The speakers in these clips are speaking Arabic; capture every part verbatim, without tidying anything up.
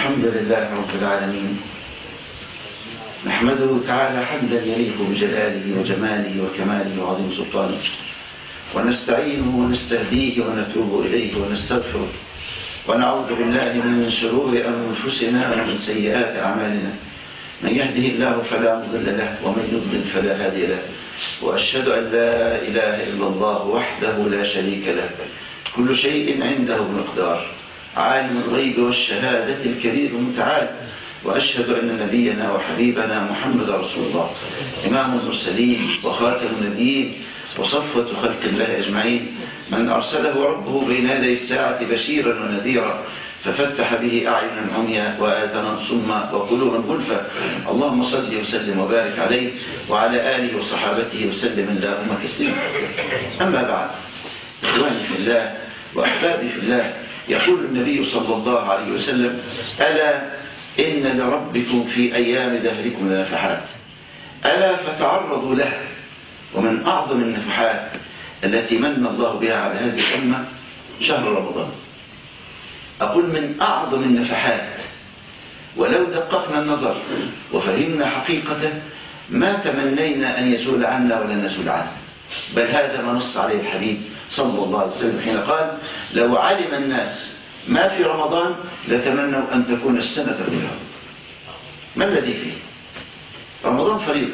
الحمد لله رب العالمين، نحمده تعالى حمدا يليق بجلاله وجماله وكماله وعظيم سلطانه، ونستعينه ونستهديه ونتوب إليه ونستغفره، ونعوذ بالله من شرور أنفسنا ومن سيئات أعمالنا. من يهده الله فلا مضل له ومن يضلل فلا هادي له، وأشهد أن لا إله إلا الله وحده لا شريك له، كل شيء عنده مقدار، عالم الغيب والشهادة الكبير المتعال. وأشهد أن نبينا وحبيبنا محمد رسول الله، إمام المرسلين وخاتم النبيين وصفوة خلق الله أجمعين، من أرسله ربه بين يدي الساعة بشيرا ونذيرا، ففتح به أعينا عميا وآذانا صما وقلوبا غلفا. اللهم صل وسلم وبارك عليه وعلى آله وصحابته وسلم اللهم تسليما. أما بعد، إخواني في الله وأحبابي في الله، يقول النبي صلى الله عليه وسلم: ألا إن لربكم في أيام دهركم لنفحات، ألا فتعرضوا لها. ومن أعظم النفحات التي من الله بها على هذه الأمة شهر رمضان. أقول من أعظم النفحات، ولو دققنا النظر وفهمنا حقيقته ما تمنينا أن يزول عنا ولا نزول عنه، بل هذا ما نص عليه الحبيب صلى الله عليه وسلم حين قال: لو علم الناس ما في رمضان لتمنوا أن تكون السنة كلها. ما الذي فيه؟ رمضان فريضة،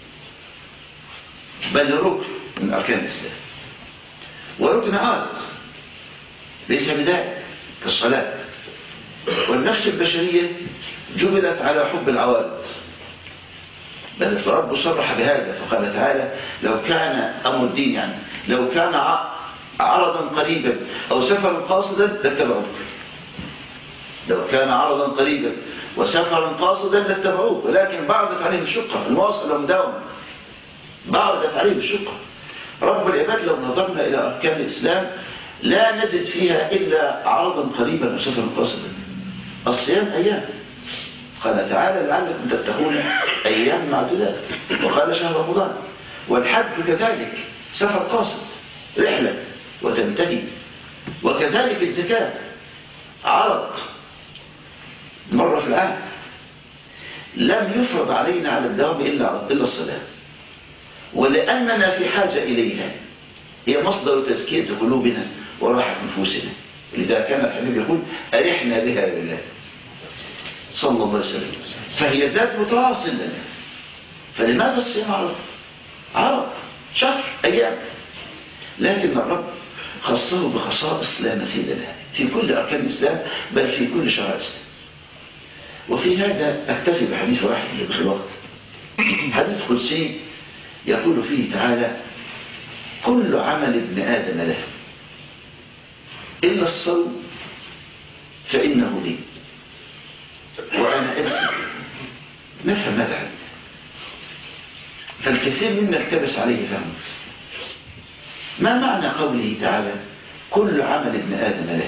بل ركن من أركان الإسلام، وركن عارض ليس بداية كالصلاة. والنفس البشرية جبلت على حب العوارض، بل الرب صرح بهذا فقال تعالى: لو كان أمر الدين يعني لو كان عرضا قريبا أو سفرا قاصدا لاتبعوك. لو كان عرضا قريبا وسفرا قاصدا لاتبعوك، ولكن بعدت عليه الشقة المواصلة مداومة، بعدت عليه الشقة. رب العباد لو نظرنا إلى أركان الإسلام لا نجد فيها إلا عرضا قريبا وسفرا قاصدا. الصيام أيام، قال تعالى: لعلكم تتقون أيام معدودات، وقال شهر رمضان. والحج كذلك سفر قاصد، رحلة وتنتهي. وكذلك الزكاة عرض مرة في العام. لم يفرض علينا على الدوام إلا إلا الصلاة، ولأننا في حاجة إليها، هي مصدر تزكية قلوبنا وراحة نفوسنا. لذا كان الحبيب يقول: أرحنا بها بالله صلى الله عليه وسلم. فهي ذات متواصل لنا. فلماذا الصيام عرض؟ عرض شهر أيام، لكن الرب خصه بخصائص لا مثيل لها في كل أركان الإسلام، بل في كل شرائع الإسلام. وفي هذا أكتفي بحديث واحد في الوقت، حديث قدسي يقول فيه تعالى: كل عمل ابن آدم له إلا الصوم فإنه لي وأنا أجزي. نفهم هذا الحديث، فالكثير منا التبس عليه فهمه. ما معنى قوله تعالى: كل عمل ابن آدم له؟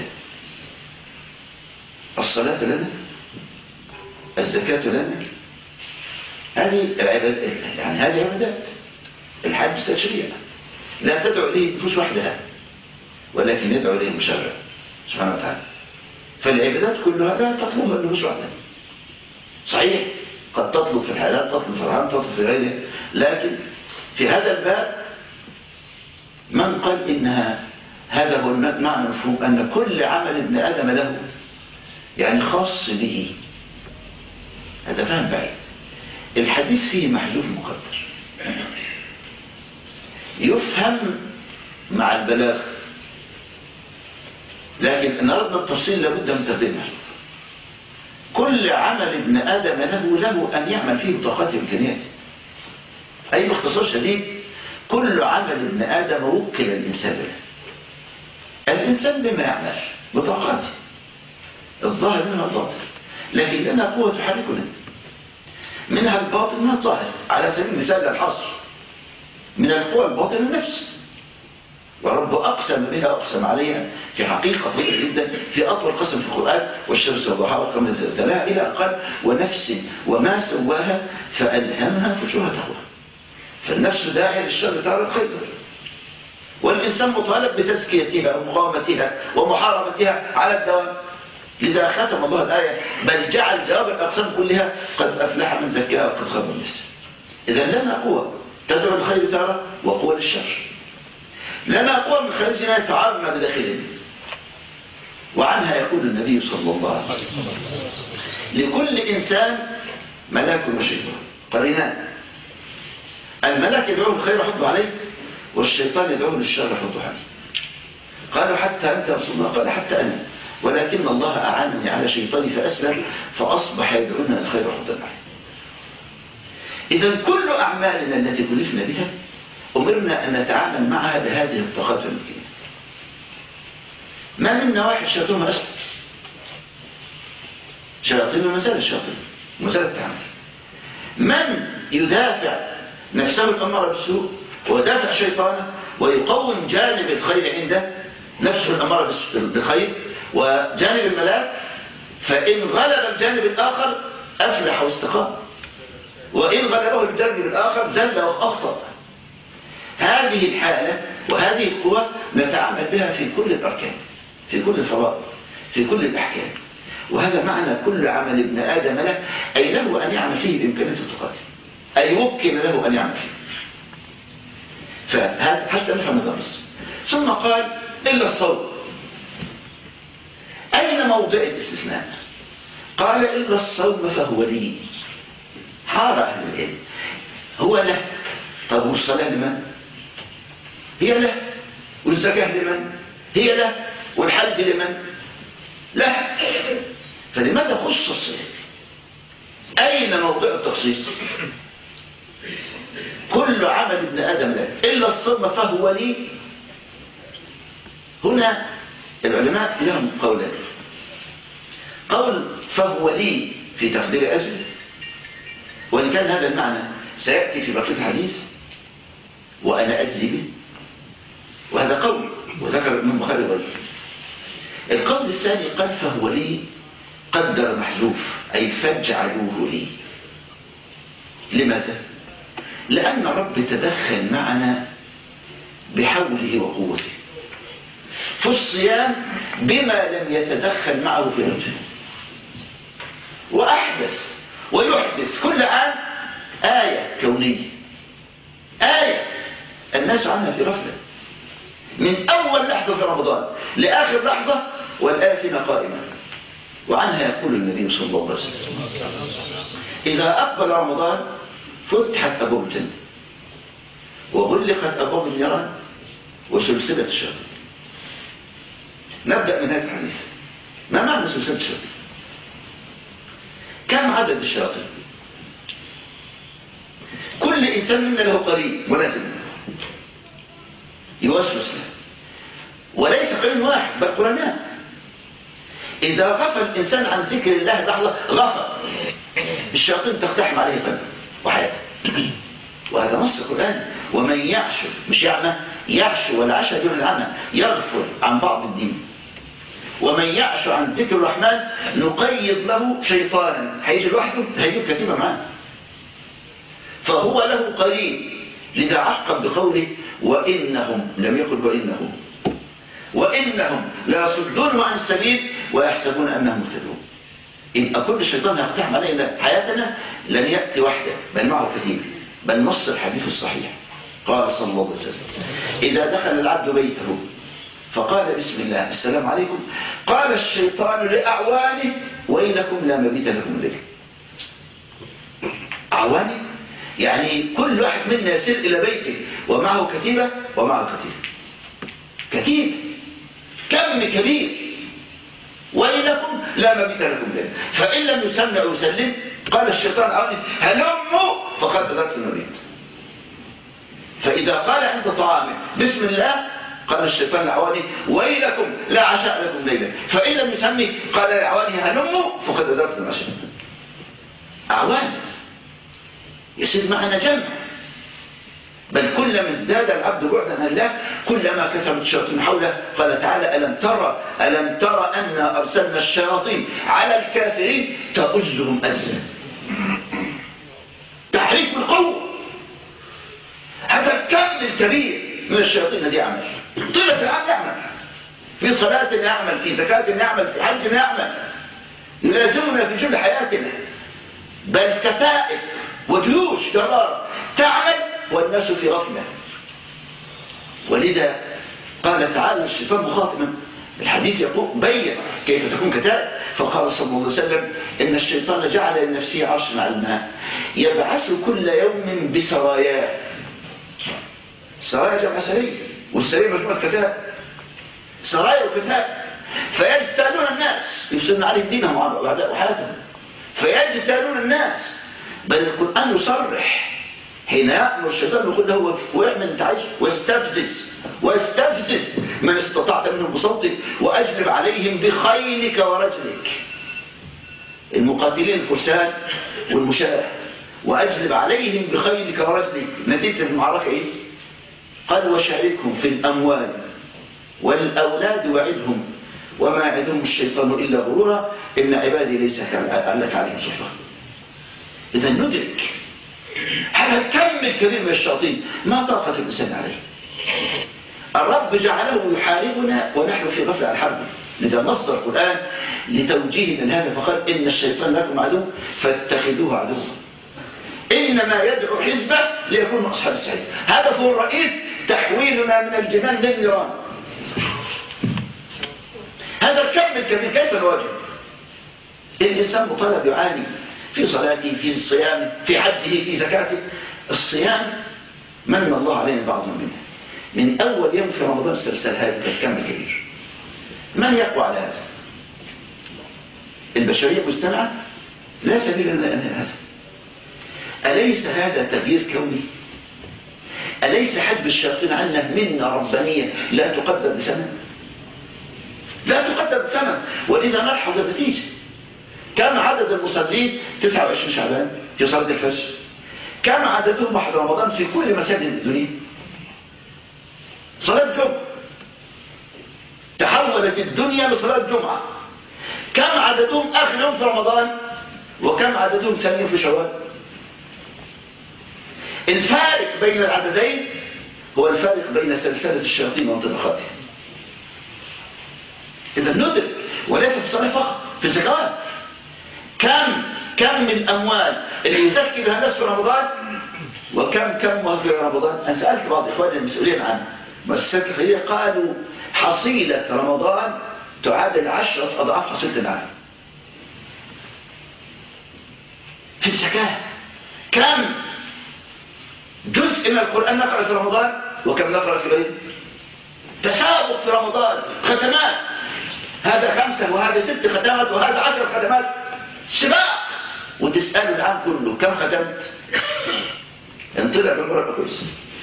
الصلاة لنا، الزكاة لنا، هذه العبادات، يعني هذه عبادات. الحج تشريع لا تدعو إليه النفوس وحدها، ولكن يدعو إليه المشرع سبحانه وتعالى. فالعبادات كلها لا تطلبها النفوس وحدها. صحيح قد تطلب في الحلال، تطلب في الحرام، تطلب في غيره، لكن في هذا الباب من قال إنها هذا هو المعنى المفهوم، أن كل عمل ابن آدم له يعني خاص به. هذا فهم بعيد. الحديث فيه محذوف مقدر يفهم مع البلاغ، لكن إن أردنا التفصيل لابد من تقدير محذوف. كل عمل ابن آدم له له أن يعمل فيه بطاقته وإمكانياته. أي باختصار شديد، كل عمل ابن آدم وكل الإنسان له. الإنسان بما يعمل بطاقته، الظاهر منها الباطن، لكن لنا قوة تحركنا، منها الباطن منها الظاهر. على سبيل المثال الحصر، من القوى الباطن النفس، ورب أقسم بها وأقسم عليها في حقيقة طويلة جدا في أطول قسم في القرآن: والشمس والضحاها والقمر إذا تلاها، إلى قال: ونفس وما سواها فألهمها فجورها تقواها. فالنفس داعية للشر تعالى الخير، والإنسان مطالب بتزكيتها ومقاومتها ومحاربتها على الدوام. لذا ختم الله الآية بل جعل جواب الأقسام كلها قد أفلح من زكاها وقد خاب من دساها. إذا لنا قوة تدعو الخير تارة وقوة للشر، لنا قوة من خارجنا يتعارض مع بداخلنا، وعنها يقول النبي صلى الله عليه وسلم لكل إنسان ملاك وشيطان قرينان، الملاك يدعوه الخير حطه عليه، والشيطان يدعوه للشر حطه عليه. قالوا حتى أنت يا رسول الله؟ قال حتى أنا، ولكن الله أعانني على شيطاني فأسلم فأصبح يدعونا الخير حطه عليه. إذا كل أعمالنا التي كلفنا بها أمرنا أن نتعامل معها بهذه الطاقات والإمكانيات. ما منا واحد شياطين أسلم، شياطين ومسال الشياطين ومسال التعامل. من يدافع نفسه الأمارة بالسوء ودافع شيطانه ويقوم جانب الخير عنده، نفسه الأمارة بالخير وجانب الملاك، فإن غلب الجانب الآخر أفلح واستقام، وإن غلبه الجانب الآخر ذل وأخطأ. هذه الحالة وهذه القوة نتعامل بها في كل الأركان، في كل الفرائض، في كل الأحكام. وهذا معنى كل عمل ابن آدم له، أي له أن يعمل فيه بإمكانية التقاتل، أي وكل له أن يعمل فيه. فهذا حتى نفهم الدرس. ثم قال إلا الصوم. أين موضع الاستثناء؟ قال إلا الصوم فهو لي. حار أهل العلم، هو له. طب والصلاة لمن؟ هي له. والزكاة لمن؟ هي له. والحج لمن؟ له. فلماذا خص الصلاة؟ أين موضع التخصيص؟ كل عمل ابن آدم له إلا الصوم فهو لي. هنا العلماء لهم قولان. قول فهو لي في تقدير أجل، وإن كان هذا المعنى سيأتي في بقية الحديث وأنا أجزي به، وهذا قول وذكر ابن البخاري غيره. القول الثاني قال فهو لي قدر محذوف، أي فاجعلوه لي. لماذا؟ لأن الرب تدخل معنا بحوله وقوته في الصيام بما لم يتدخل معه في رجل، وأحدث ويحدث كل عام آية كونية، آية الناس عنها في غفلة، من أول لحظة في رمضان لآخر لحظة والآية فينا قائمة. وعنها يقول النبي صلى الله عليه وسلم إذا أقبل رمضان فتحت أبواب الجنة وغلقت أبواب النيران وسلسلة الشياطين. نبدأ من هذا الحديث. ما معنى سلسلة الشياطين؟ كم عدد الشياطين؟ كل إنسان منا له قرين ولازم يوسوس له، وليس قرين واحد بل قرنان. إذا غفل الإنسان عن ذكر الله لحظة غفل، الشياطين تقتحم عليه قلبه وحياته. وهذا نص القرآن. ومن يعشو، مش يعمى، يعشو والعشاء دون العمى، يغفل عن بعض الدين. ومن يعشو عن ذكر الرحمن نقيض له شيطانا، هيجي لوحده هيجيب كتيبة معاه، فهو له قرين. لذا عقب بقوله وإنهم، لم يقل وإنهم، وإنهم لا يصدون عن السبيل ويحسبون أنهم مهتدون. إن كل الشيطان هيقتحم علينا حياتنا لن يأتي وحده بل معه كتيب، بل نص الحديث الصحيح. قال صلى الله عليه وسلم إذا دخل العبد بيته فقال بسم الله السلام عليكم، قال الشيطان لأعوانه ويلكم لا مبيت لكم الليل. أعوانه يعني كل واحد منا يسير إلى بيته ومعه كتيبة ومعه كتيب، كتيب كم كبير، ويلكم لا مبيت لكم الليل. فإن لم يسمع ويسلم قال الشيطان أعوانه هلموا فقد أدركت المبيت. فإذا قال عند طعامه بسم الله قال الشيطان لأعوانه ويلكم لا عشاء لكم ليلة. فإن لم يسمي قال لأعوانه هلموا فقد أدركت العشاء. أعوان يصير معنا جمع. بل كلما ازداد العبد بعدا عن الله كلما كثرت الشياطين حوله. قال تعالى ألم ترى ألم ترى أنا أرسلنا الشياطين على الكافرين تؤزهم أزا. تحريك بالقوة. هذا الكم الكبير من الشياطين دي يعمل طيلة العام يعمل، في صلاة يعمل، في زكاة يعمل، في حج يعمل، يلازمنا في جل حياتنا، بل كتائب وجيوش جرار تعمل والناس في غفلة. ولذا قال تعالى الشيطان مخاطبا الحديث يقول بين كيف تكون كتائب، فقال صلى الله عليه وسلم إن الشيطان جعل لنفسه عرشا على الماء يبعث كل يوم بسراياه. سرايا جمع سرية، والسرية مجموعة كتائب، سرايا وكتائب، فيجتالون الناس يفسدون عليهم دينهم وحياتهم، فيجتالون الناس. بل القرآن يصرح حين يأمر الشيطان يقول له ويعمل انت عايش واستفزز واستفزز من استطعت منهم بصوتك واجلب عليهم بخيلك ورجلك. المقاتلين الفرسان والمشاة، واجلب عليهم بخيلك ورجلك. نتيجة المعركة ايه؟ قال وشاركهم في الاموال والاولاد وعدهم وما يعدهم الشيطان الا غرورا ان عبادي ليس لك عليهم سلطان. اذا ندرك هذا الكم الكبير من الشياطين ما طاقة الإنسان عليه. الرب جعله يحاربنا ونحن في غفلة عن حربه. لذا نص القرآن لتوجيه من هذا فقال إن الشيطان لكم عدو فاتخذوه عدوا إنما يدعو حزبه ليكون من أصحاب السعيد. هدفه الرئيس تحويلنا من الجنان للنيران. هذا الكم الكبير كيف نواجه؟ الإنسان مطالب يعاني في صلاته، في صيامه، في حجه، في زكاته. الصيام من الله علينا بعضنا منه. من أول يوم في رمضان سلسل هذا الكم الكبير. من يقوى على هذا؟ البشرية مجتمعة لا سبيل لنا أن هذا. أليس هذا تغيير كوني؟ أليس حجب الشياطين عنا منا ربانية لا تقدر بثمن؟ لا تقدر بثمن. ولذا نلحظ النتيجة. كم عدد المصلين تسعة وعشرين شعبان في صلاة الفجر؟ كم عددهم بعد رمضان في كل مساجد الدنيا؟ صلاة الجمعة تحولت الدنيا لصلاة الجمعة. كم عددهم آخر يوم في رمضان وكم عددهم ثاني يوم في شوال؟ الفارق بين العددين هو الفارق بين سلسلة الشياطين وانطباقاتها. إذا ندرك وليس في الصلاة فقط، في الزكوات. كم كم من الأموال اللي يزكي بها الناس في رمضان وكم كم في رمضان. أنا سألت بعض إخواني المسؤولين عن مؤسسات الخيرية قالوا حصيلة رمضان تعادل عشرة أضعاف حصيلة العام. في الزكاة كم جزء من القرآن نقرأ في رمضان وكم نقرأ في غيره. تسابق في رمضان ختمات، هذا خمسة وهذا ست ختمات وهذا عشر ختمات، سباق. وتسألوا العام كله كم ختمت؟ انطلع بالمرة كويس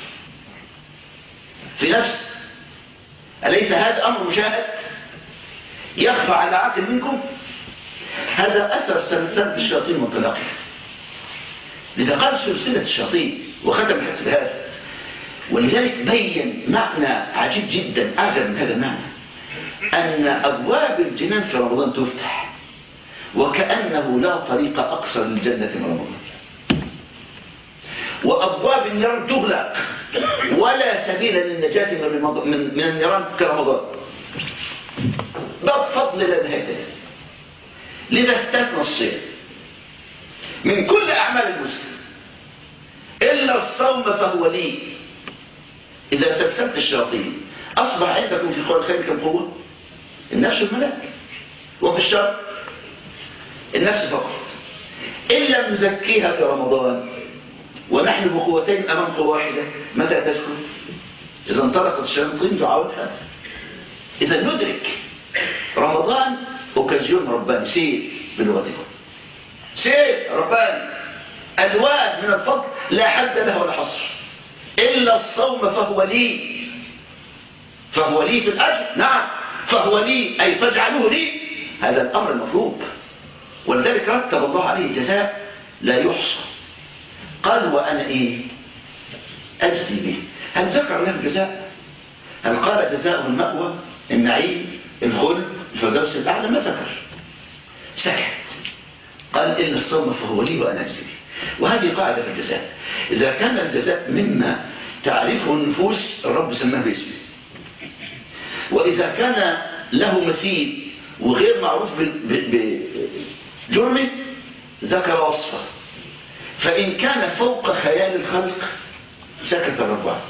في نفس. أليس هذا أمر مشاهد يخفى على عقل منكم؟ هذا أثر سلسلة الشياطين وانطلاقها. لذا قال سلسلة الشياطين وختم الحديث بهذا. ولذلك بين معنى عجيب جدا أعجب من هذا المعنى، أن أبواب الجنان في رمضان تفتح وكأنه لا طريق أقصر للجنة من رمضان، وأبواب النيران تغلق ولا سبيل للنجاة من من النيران كرمضان. باب فضل لا نهاية. لذا استثنى الصيام من كل أعمال المسلم إلا الصوم فهو لي. إذا سلسلت الشياطين أصبح عندكم في قول الخير كم قوة؟ النفس والملاك. وفي الشر النفس فقط. إن لم نزكيها في رمضان ونحن بقوتين أمام قوة واحدة متى تسكن؟ إذا انطلقت الشياطين تعاودها. إذا ندرك رمضان أوكازيون رباني، سير بلغتكم، سير رباني، ألوان من الفضل لا حد له ولا حصر. إلا الصوم فهو لي. فهو لي في الأجر، نعم فهو لي أي فاجعلوه لي. هذا الأمر المطلوب. ولذلك رتب الله عليه جزاء لا يحصى. قال وأنا إيه أجزي به. هل ذكر له الجزاء؟ هل قال جزاء المأوى النعيم الخلد الفردوس الأعلى؟ ما ذكر، سكت. قال إن الصوم فهو لي وأنا أجزي به. وهذه قاعدة في الجزاء. إذا كان الجزاء مما تعرفه النفوس الرب سماه باسمه، وإذا كان له مثيل وغير معروف جرمه ذكر وصفه، فإن كان فوق خيال الخلق سكت الرب عنه.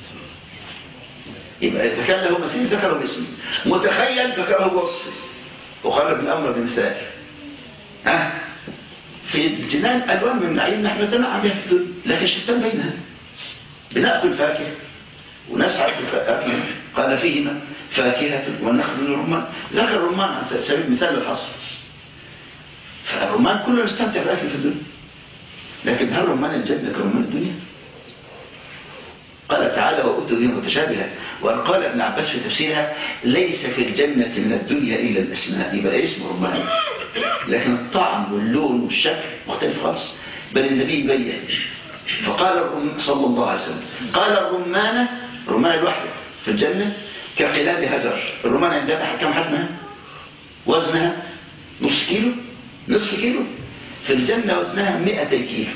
يبقى إذا كان له مثيل ذكره باسمه، متخيل ذكره بوصفه، وقرب الأمر بمثال. ها في الجنان ألوان من النعيم نحن نتنعم بها في الدنيا، لكن الشتان بينها. بنأكل فاكهة ونسعد بالفاكهة، قال فيهما فاكهة والنخل والرمان، ذكر الرمان على سبيل المثال الحصر. فالرمان كله نستمتع بالأكل في الدنيا، لكن هل رمان الجنة كرمان الدنيا؟ قال تعالى وأتوا به متشابهة. وقال ابن عباس في تفسيرها ليس في الجنة من الدنيا إلا الأسماء، يبقى اسم رمان، لكن الطعم واللون والشكل مختلف خالص. بل النبي بين فقال صلى الله عليه وسلم قال الرمانة، الرمانة الواحدة في الجنة كقلال هجر. الرمانة عندنا كم حجمها؟ وزنها نص كيلو، نصف كيلو. في الجنة وزنها مئتي كيلو،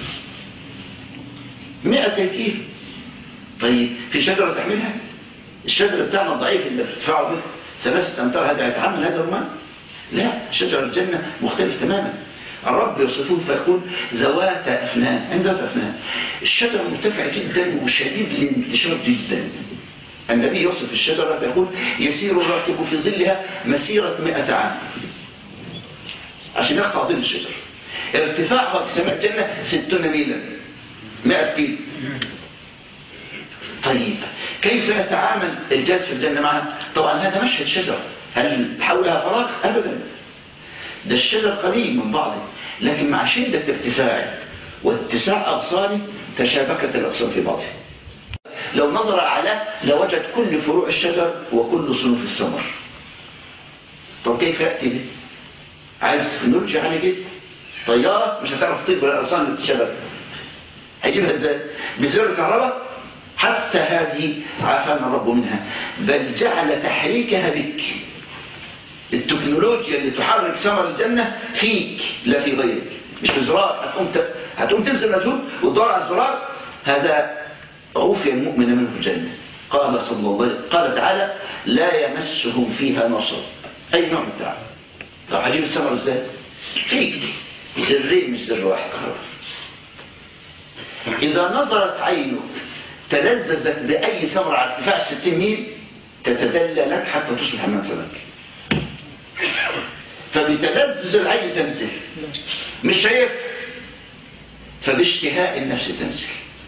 مئتي كيلو. طيب في شجرة تحملها؟ الشجرة بتاعنا ضعيف اللي بتدفعه به ثلاثة أمتار، هذا يتحمل هذا الرمان؟ لا، شجرة الجنة مختلف تماما. الرب يصفه فيقول ذوات أفنان. عند ذوات أفنان الشجرة مرتفعة جدا وشديد الانتشار جدا. النبي يوصف الشجرة فيقول يسير الراكب في ظلها مسيرة مئة عام عشان يقطع ظل الشجرة. ارتفاعها في سماء الجنة ستون ميلا، مئة كيلو. طيب كيف يتعامل الجالس في الجنة معها؟ طبعا هذا مشهد شجرة، هل حولها فراغ؟ أبدا، ده الشجر قريب من بعضه، لكن مع شدة ارتفاعه واتساع أغصانه تشابكت الأغصان في بعضها. لو نظر على لوجد كل فروع الشجر وكل صنوف الثمر. طب كيف يأتي به؟ عايز نرجع على جد طيارة مش هتعرف تطير بالأغصان اللي تشابكت، هيجيبها ازاي؟ بزر كهرباء؟ حتى هذه عافانا الرب منها، بل جعل تحريكها بك. التكنولوجيا اللي تحرك ثمر الجنة فيك لا في غيرك، مش بزرار هتقوم هتقوم تبذل مجهود وتدور على الزرار. هذا عوفي المؤمن منه في الجنة. قال صلى الله عليه وسلم قال تعالى لا يمسهم فيها نصب، أي نوع من التعب. طب هجيب الثمر ازاي؟ فيك، زرين مش زر واحد. إذا نظرت عينك تلذذت بأي ثمرة على ارتفاع ستين ميل تتدلى لك حتى تصبح حمام فمك. فبتلذذ العين تنزل، مش شايف، فباشتهاء النفس تنزل.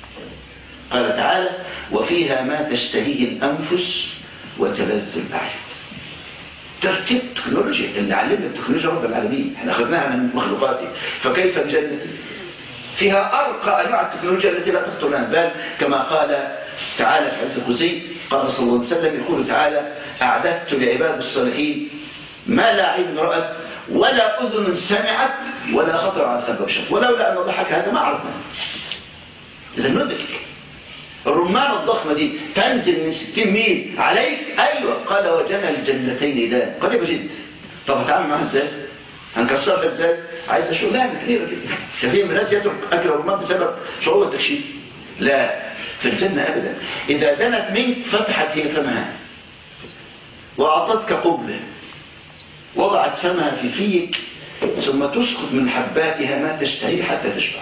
قال تعالى وفيها ما تشتهيه الأنفس وتلذ الأعين. ترتيب تكنولوجيا اللي علمنا التكنولوجيا رب العالمين، احنا أخذناها من مخلوقاته. فكيف بجنة فيها أرقى أنواع التكنولوجيا التي لا تخطر لنا البال، كما قال تعالى في حديث القدسي قال صلى الله عليه وسلم يقول تعالى أعددت لعباد الصالحين ما لا عين رأت ولا أذن سمعت ولا خطر على قلب بشر، ولولا أن الله حكى هذا ما عرفنا. إذا ندرك الرمان الضخمة دي تنزل من ستين ميل عليك. أيوة قال وجنى الجنتين دان، قريبة جدا. طب هتعامل معها ازاي؟ هنكسرها ازاي؟ عايزة شغلانة كبيرة جدا. كثير من الناس يترك أكل الرمان بسبب صعوبة التكشيف. لا، في الجنة أبدا. إذا دنت منك فتحت هي فمها وأعطتك قبلة، وضعت فمها في فيك، ثم تسقط من حباتها ما تشتهي حتى تشبع.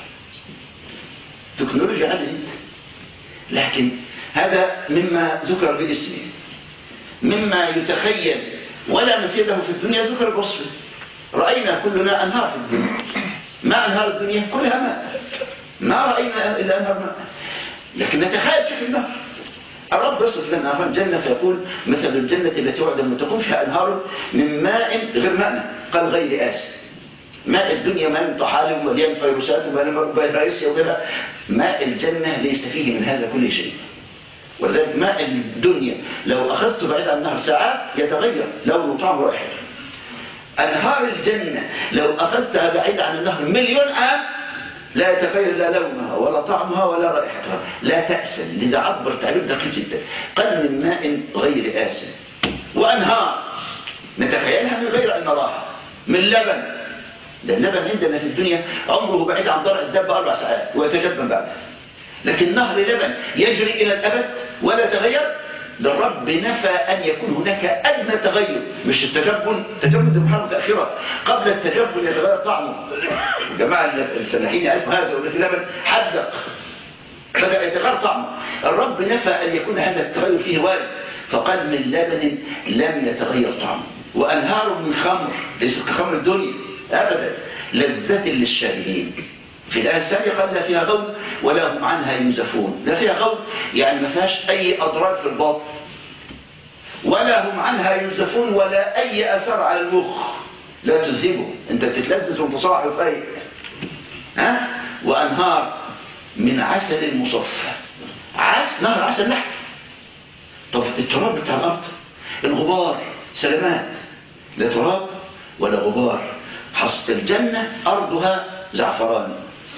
تكنولوجيا عالية جدا. لكن هذا مما ذكر باسمه، مما يتخيل ولا مثيل له في الدنيا ذكر بوصفه. رأينا كلنا أنهار في الدنيا. ما أنهار الدنيا كلها ماء، ما رأينا إلا أنهار ماء، لكن نتخيل شكل النهر. الرب يصف لنا أنهار الجنة فيقول مثل الجنة التي وعد المتقون فيها أنهار من ماء غير ماء، قال غير آسن. ماء الدنيا ماء طحالب ومليان فيروسات ومليان فيروسيا وغيرها. ماء الجنة ليس فيه من هذا كل شيء. ولذلك ماء الدنيا لو أخذته بعيد عن النهر ساعات يتغير لونه وطعم ورائحه. أنهار الجنة لو أخذتها بعيد عن النهر مليون عام لا يتغير لا لونها ولا طعمها ولا رائحتها، لا تأسن. لذا عبر تعبير دقيق جدا، قال من ماء غير آسن. وأنهار نتخيلها من غير أن نراها، من لبن. ده اللبن عندنا في الدنيا عمره بعيد عن ضرع الدابة أربع ساعات ويتجبن بعدها، لكن نهر لبن يجري إلى الأبد ولا تغير. ده الرب نفى أن يكون هناك أدنى تغير. مش التجبن، التجبن ده محل متأخرة، قبل التجبن يتغير طعمه. الجماعة الفلاحين يعرفوا هذا، يقول لك اللبن حدق بدأ يتغير طعمه. الرب نفى أن يكون هذا التغير فيه وارد، فقال من لبن لم يتغير طعمه وأنهار من خمر ليست كخمر الدنيا أبدا لذة للشاربين. في الآية الثانية قال لا فيها غول ولا هم عنها ينزفون. لا فيها غول يعني ما فيهاش أي أضرار في الباطن، ولا هم عنها ينزفون ولا أي أثر على المخ، لا تذهبه، أنت بتتلذذ وانت صاحي وفايق. ها؟ وأنهار من عسل مصفى. عسل، نهر عسل لحم. طب التراب بتاع الأرض، الغبار سلامات، لا تراب ولا غبار. حصة الجنة أرضها زعفران،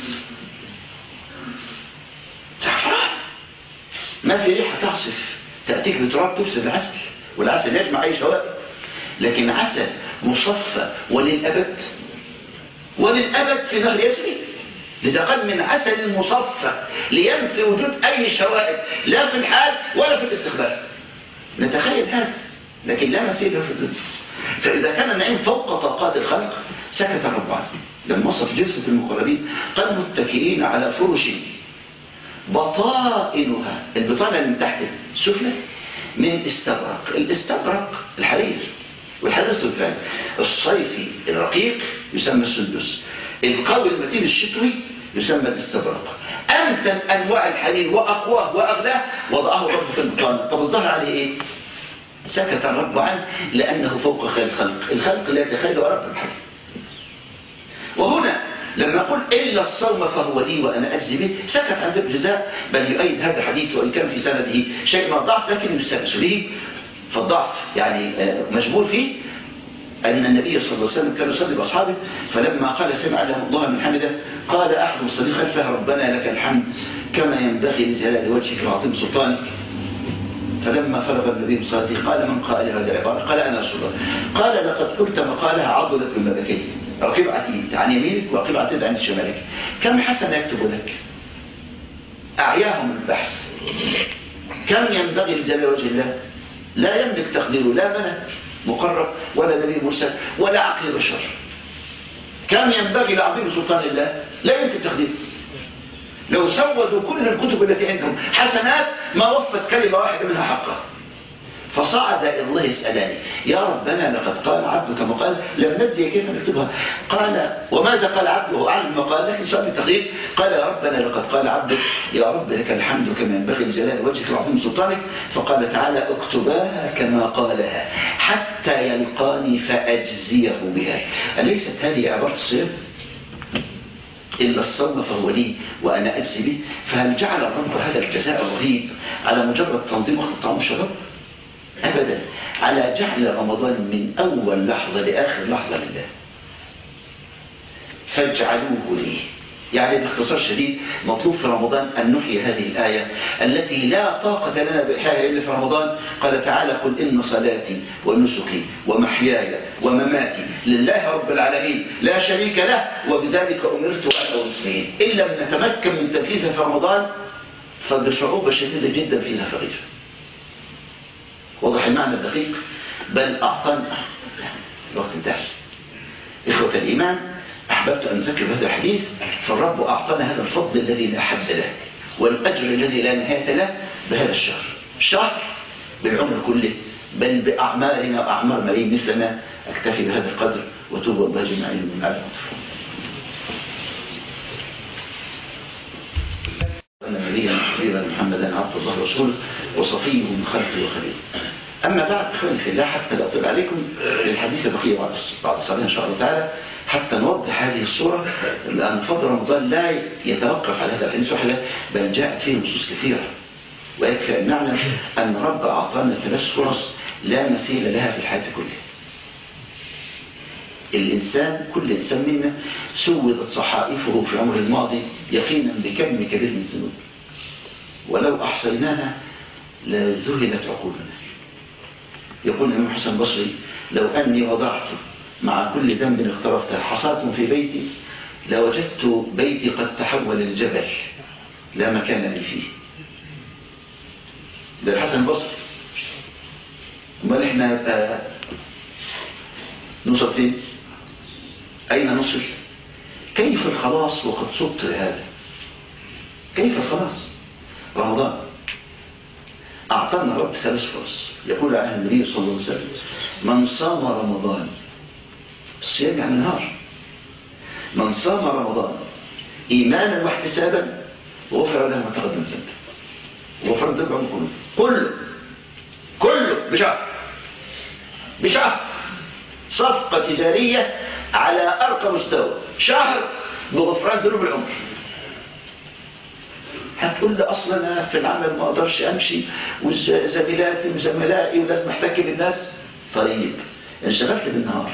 زعفران ما في ريحة تعصف تأتيك بتراب تفسد العسل، والعسل يجمع أي شوائب. لكن عسل مصفى وللأبد، وللأبد في نهر يجري. لذا قال من عسل مصفى لينفي وجود أي شوائب لا في الحال ولا في الاستقبال. نتخيل هذا، لكن لا مثيل في الدنيا. فإذا كان النعيم فوق طاقات الخلق سكت الرب عنه. لما وصف جلسة المقربين قال متكئين على فرش بطائنها، البطانة اللي من تحت السفلى من استبرق. الاستبرق الحرير، والحرير السلفان الصيفي الرقيق يسمى السندس، القوي المتين الشتوي يسمى الاستبرق. أمتن أنواع الحرير وأقواه وأغلاه وضعه الرب في البطانة. طب الظهر عليه إيه؟ سكت الرب عنه لأنه فوق خير الخلق. الخلق لا يتخيل رب الحرير. وهنا لما يقول إلا الصوم فهو لي وأنا أجزي به سكت عن ذلك الجزاء، بل يؤيد هذا الحديث وإن كان في سنده شيء من الضعف لكن يستأنس به. فالضعف يعني مجبور فيه أن النبي صلى الله عليه وسلم كان يصلي بأصحابه، فلما قال سمع له الله من حمده قال أحد الصديق خلفه ربنا لك الحمد كما ينبغي لجلال وجهك وعظيم سلطانك. فلما فرغ النبي من صلاته قال من قال هذه العبارة؟ قال أنا رسول الله. قال لقد قلت مقالها عضلت من ملكي، رقيب عتيد عن يمينك ورقيب عتيد عن شمالك، كم حسنة يكتب لك أعياهم البحث، كم ينبغي لجلال وجه الله لا يملك تقديره لا ملك مقرب ولا نبي مرسل ولا عقل بشر. كم ينبغي لعظيم سلطان الله لا يمكن تقديره. لو سودوا كل الكتب التي عندهم حسنات ما وفت كلمة واحدة منها حقها. فصعد إلى الله يسألاني يا ربنا لقد قال عبدك كما قال لم ندري كيف نكتبها. قال وماذا قال عبده أعلم ما قال، لكن سؤال التقرير قال يا ربنا لقد قال عبدك يا رب لك الحمد كما ينبغي لجلال وجهك وعظيم سلطانك. فقال تعالى اكتباها كما قالها حتى يلقاني فأجزيه بها. أليست هذه عبارة الصيام؟ إلا الصوم فهو لي وأنا أجزي به. فهل جعل الرب هذا الجزاء الرهيب على مجرد تنظيم وقت الطعام والشراب؟ أبدا، على جعل رمضان من أول لحظة لآخر لحظة لله. فاجعلوه لي، يعني باختصار شديد مطلوب في رمضان أن نحيي هذه الآية التي لا طاقة لنا بإحيائها إلا في رمضان. قال تعالى قل إن صلاتي ونسكي ومحياي ومماتي لله رب العالمين لا شريك له وبذلك أمرت أنا والمسلمين. إن لم نتمكن من تنفيذها في رمضان فبصعوبة شديدة جدا فيها فغير. واضح المعنى الدقيق؟ بل أعطانا الوقت انتهى. إخوة الإيمان أحببت أن أذكر بهذا الحديث، فالرب أعطانا هذا الفضل الذي لا حد له والأجر الذي لا نهاية له بهذا الشهر، شهر بالعمر كله بل بأعمارنا وأعمار مريم مثلنا. أكتفي بهذا القدر وتوبوا الله جميعين من العالم. أن نبينا حبيبنا محمدا عبد الله ورسوله وصفيه من خلقه وخليله. أما بعد إخواني في الله، حتى لا أطيل عليكم للحديث بقية بعد الصلاة إن شاء الله تعالى، حتى نوضح هذه الصورة، لأن فضل رمضان لا يتوقف على هذا الحديث وحده بل جاءت فيه نصوص كثيرة. ويكفي أن نعلم أن رب أعطانا ثلاث فرص لا مثيل لها في الحياة كلها. الإنسان كل إنسان منا سودت صحائفه في عمره الماضي يقينا بكم كبير من الذنوب، ولو أحصيناها لذهلت عقولنا. يقول الإمام حسن البصري لو أني وضعت مع كل ذنب اقترفته حصاة في بيتي لوجدت بيتي قد تحول الجبل لا مكان لي فيه. ده الحسن البصري امال احنا نبقى نوصل فين؟ اين نصل؟ كيف الخلاص وقد صبت لهذا؟ كيف الخلاص؟ رمضان اعطانا رب ثلاث فرص، يقول عنه النبي صلى الله عليه وسلم: من صام رمضان، الصيام يعني نهار، من صام رمضان ايمانا واحتسابا غفر له ما تقدم ذنبه، غفر ذنبه كله كله كله بشهر بشهر صفقة تجارية على أرقى مستوى، شهر بغفران ذنوب العمر. هتقول لي أصلا أنا في العمل ما أقدرش أمشي وزميلاتي وزملائي ولازم أحتك بالناس. طيب انشغلت بالنهار،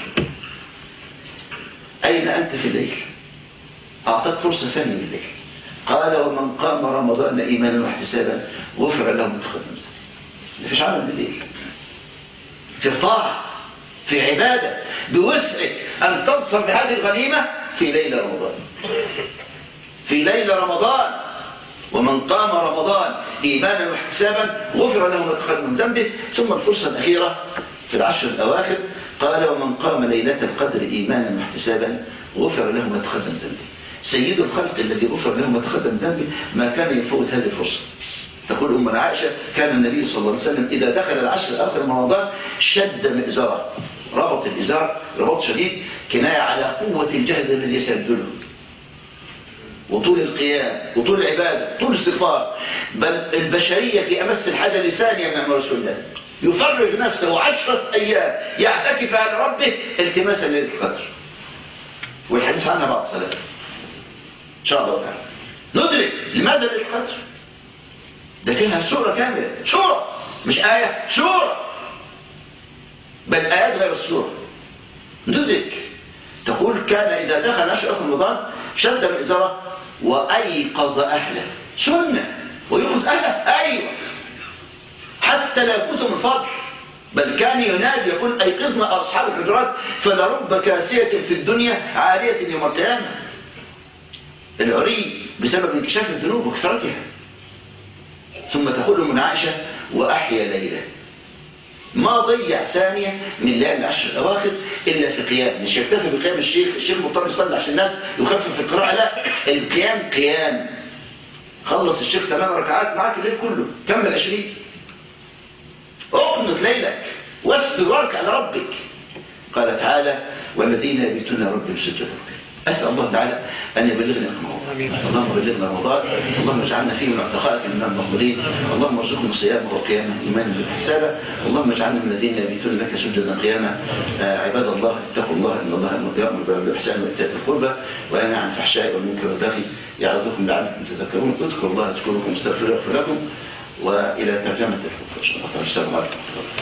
أين أنت في الليل؟ أعطاك فرصة ثانية من الليل. قال: ومن قام رمضان إيمانا واحتسابا غفر له ما تقدم ذنبه. مفيش عمل بالليل، في طاعة، في عبادة، بوسعك أن تنصر بهذه الغنيمة في ليلة رمضان، في ليلة رمضان. ومن قام رمضان إيمانا واحتسابا غفر له ما تقدم من ذنبه. ثم الفرصة الأخيرة في العشر الأواخر، قال: ومن قام ليلة القدر إيمانا واحتسابا غفر له ما تقدم ذنبه. سيد الخلق الذي غفر له ما تقدم ذنبه ما كان يفوت هذه الفرصة. تقول أم عائشة: كان النبي صلى الله عليه وسلم إذا دخل العشر الأواخر من رمضان شد مئزره، ربط الإزار ربط شديد، كناية على قوة الجهد الذي يسدله، وطول القيام، وطول العبادة، طول الاستغفار. بل البشرية في أمس الحاجة لثانية من أمر رسول الله، يفرغ نفسه عشرة أيام يعتكف على ربه التماسا ليلة القدر، والحديث عنها بعد الصلاة إن شاء الله تعالى. ندرك لماذا ليلة القدر؟ ده فيها سورة كاملة، سورة مش آية، سورة، بل آيات غير السورة. ندرك تقول: كان إذا دخل عشر رمضان شد مئزره وأيقظ أهله، سنة، ويوقظ أهله، أيوة، حتى لا يفوتهم الفضل. بل كان ينادي يقول: أيقظنا أصحاب الحجرات فلرب كاسية في الدنيا عالية يوم القيامة. العري بسبب انكشاف الذنوب وكثرتها. ثم تقول من عائشة: وأحيا ليلة، ما ضيع ثانية من ليالي العشر الأواخر إلا في قيام. مش يكتفي بقيام الشيخ، الشيخ مضطر يصلي عشان الناس يخفف في القراءة، لا، القيام قيام. خلص الشيخ ثمان ركعات معاك الليل كله، كمل عشرين، اقنط ليلك واسجد واركع لربك. قال تعالى: والذين يبيتون ربهم سجدا. أسأل الله تعالى أن يبلغنا رمضان. اللهم بلغنا رمضان، اللهم اجعلنا فيه من اعتقائك من المقبولين، اللهم ارزقنا الصيام والقيامة إيمانا بالاحتساب، اللهم اجعلنا من الذين يبيتون لك سجدا قياما. آه عباد الله اتقوا الله، إن الله يأمر بالإحسان وإيتاء القربى وينهى عن الفحشاء والمنكر والبغي يعظكم لعلكم تذكرون. اذكروا الله يذكركم واستغفروه يغفر لكم. وإلى ترجمة الخطبة. السلام عليكم.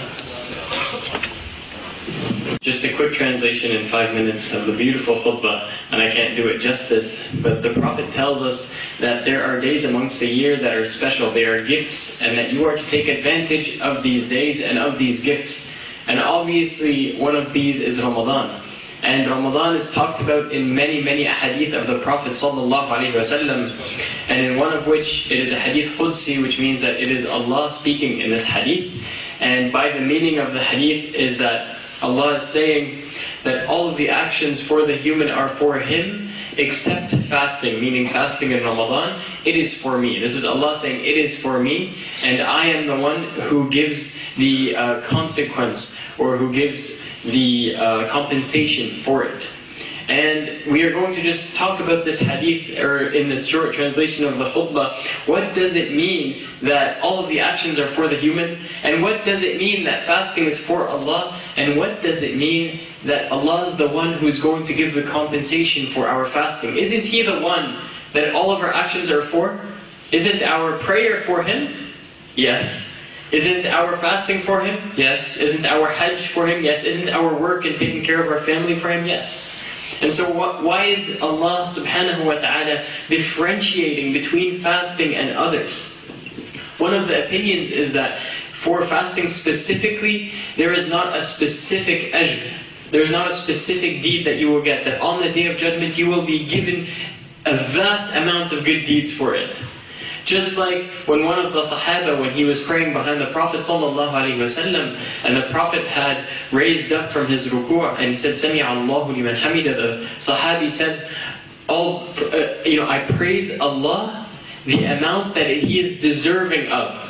Just a quick translation in five minutes of the beautiful khutbah, and I can't do it justice, but the Prophet tells us that there are days amongst the year that are special, they are gifts, and that you are to take advantage of these days and of these gifts. And obviously one of these is Ramadan. And Ramadan is talked about in many, many hadith of the Prophet sallallahu alaihi wasallam, and in one of which it is a hadith Qudsi, which means that it is Allah speaking in this hadith. And by the meaning of the hadith is that Allah is saying that all of the actions for the human are for Him except fasting, meaning fasting in Ramadan. It is for me. This is Allah saying, it is for me, and I am the one who gives the uh, consequence, or who gives the uh, compensation for it. And we are going to just talk about this hadith, or in the short translation of the khutbah. What does it mean that all of the actions are for the human? And what does it mean that fasting is for Allah? And what does it mean that Allah is the one who is going to give the compensation for our fasting? Isn't He the one that all of our actions are for? Isn't our prayer for Him? Yes. Isn't our fasting for Him? Yes. Isn't our hajj for Him? Yes. Isn't our work and taking care of our family for Him? Yes. And so what, why is Allah subhanahu wa ta'ala differentiating between fasting and others? One of the opinions is that for fasting specifically, there is not a specific ajr. There's not a specific deed that you will get, that on the Day of Judgment you will be given a vast amount of good deeds for it. Just like when one of the Sahaba, when he was praying behind the Prophet sallallahu alaihi wasallam, and the Prophet had raised up from his ruku' and he said, Sami'a Allahu liman hamida, the Sahabi said, "All, uh, you know, I praise Allah the amount that He is deserving of."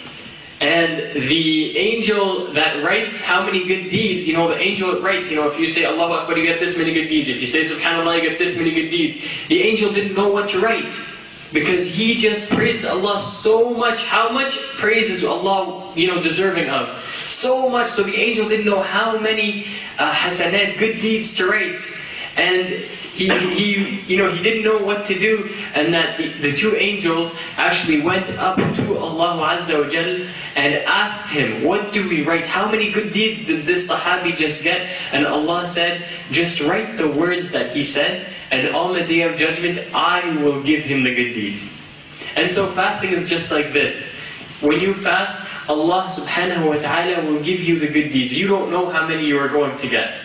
And the angel that writes how many good deeds, you know, the angel writes, you know, if you say Allahu Akbar, you get this many good deeds. If you say Subhanallah, you get this many good deeds. The angel didn't know what to write, because he just praised Allah so much. How much praise is Allah, you know, deserving of? So much. So the angel didn't know how many uh, hasanat, good deeds to write. And he, he, you know, he didn't know what to do. And that the, the two angels actually went up to Allah Azza wa Jal and asked him, what do we write? How many good deeds did this Sahabi just get? And Allah said, just write the words that he said, and on the Day of Judgment, I will give him the good deeds. And so fasting is just like this. When you fast, Allah subhanahu wa ta'ala will give you the good deeds. You don't know how many you are going to get.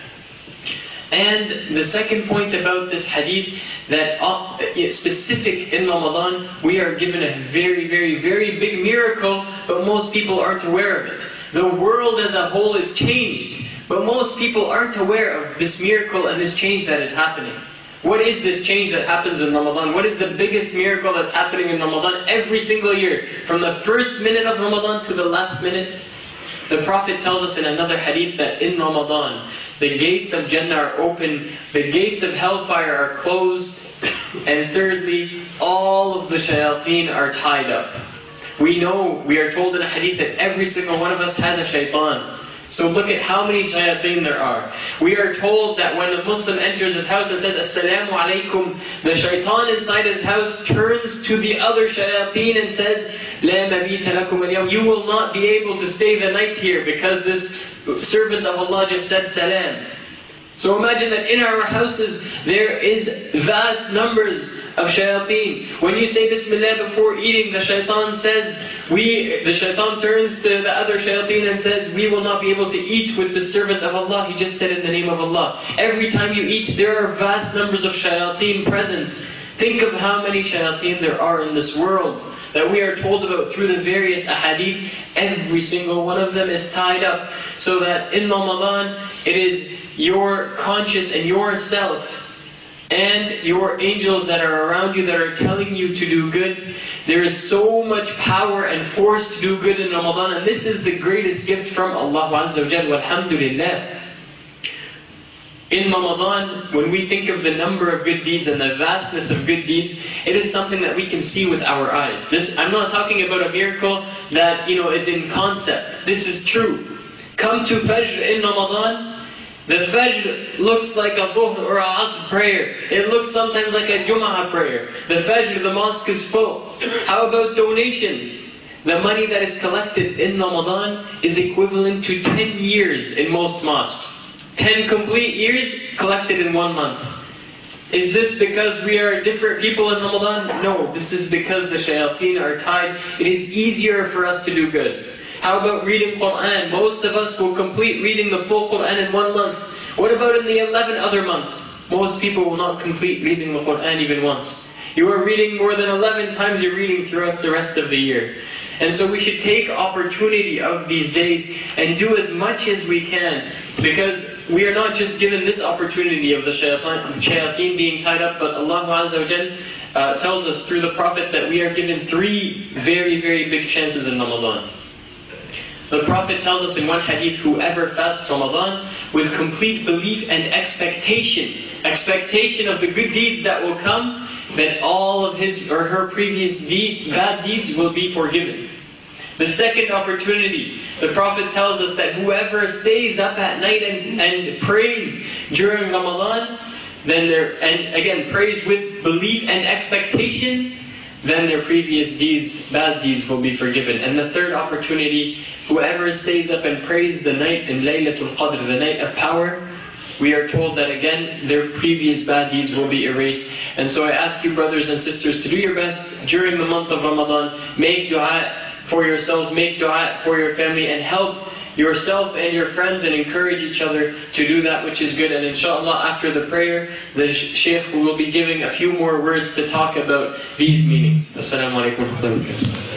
And the second point about this hadith, that uh, specific in Ramadan, we are given a very, very, very big miracle, but most people aren't aware of it. The world as a whole is changed, but most people aren't aware of this miracle and this change that is happening. What is this change that happens in Ramadan? What is the biggest miracle that's happening in Ramadan every single year? From the first minute of Ramadan to the last minute. The Prophet tells us in another hadith that in Ramadan, the gates of Jannah are open, the gates of hellfire are closed, and thirdly, all of the shayateen are tied up. We know, we are told in a hadith that every single one of us has a shaitan. So look at how many shayateen there are. We are told that when a Muslim enters his house and says, Assalamu alaikum, the shaitan inside his house turns to the other shayateen and says, La mabita lakum al-yawm, you will not be able to stay the night here because this servant of Allah just said salam. So imagine that in our houses there is vast numbers of shayateen. When you say Bismillah before eating, the shaitan says, we, the shaitan turns to the other shayateen and says, we will not be able to eat with the servant of Allah. He just said in the name of Allah. Every time you eat, there are vast numbers of shayateen present. Think of how many shayateen there are in this world that we are told about through the various ahadith. Every single one of them is tied up, so that in Ramadan, it is your conscious and yourself and your angels that are around you that are telling you to do good. There is so much power and force to do good in Ramadan, and this is the greatest gift from Allah Azza wa Jal. Walhamdulillah. In Ramadan, when we think of the number of good deeds and the vastness of good deeds, it is something that we can see with our eyes. This, I'm not talking about a miracle that, you know, is in concept. This is true. Come to Fajr in Ramadan. The Fajr looks like a Dhuhr or a Asr prayer. It looks sometimes like a Jum'ah prayer. The Fajr, the mosque is full. How about donations? The money that is collected in Ramadan is equivalent to ten years in most mosques. ten complete years collected in one month. Is this because we are different people in Ramadan? No, this is because the shayateen are tied. It is easier for us to do good. How about reading Quran? Most of us will complete reading the full Quran in one month. What about in the eleven other months? Most people will not complete reading the Quran even once. You are reading more than eleven times you're reading throughout the rest of the year. And so we should take opportunity of these days and do as much as we can, because we are not just given this opportunity of the shayateen being tied up, but Allah Azza wa Jal uh, tells us through the Prophet that we are given three very, very big chances in Ramadan. The Prophet tells us in one hadith, whoever fasts Ramadan with complete belief and expectation, expectation of the good deeds that will come, then all of his or her previous deeds, bad deeds will be forgiven. The second opportunity, the Prophet tells us that whoever stays up at night and, and prays during Ramadan, then their, and again prays with belief and expectation, then their previous deeds, bad deeds will be forgiven. And the third opportunity, whoever stays up and prays the night in Laylatul Qadr, the night of power, we are told that again their previous bad deeds will be erased. And so I ask you, brothers and sisters, to do your best during the month of Ramadan. Make dua for yourselves, make dua for your family, and help yourself and your friends and encourage each other to do that which is good. And inshallah, after the prayer, the Shaykh will be giving a few more words to talk about these meanings. Assalamu alaikum wa rahmatullahi wa barakatuh.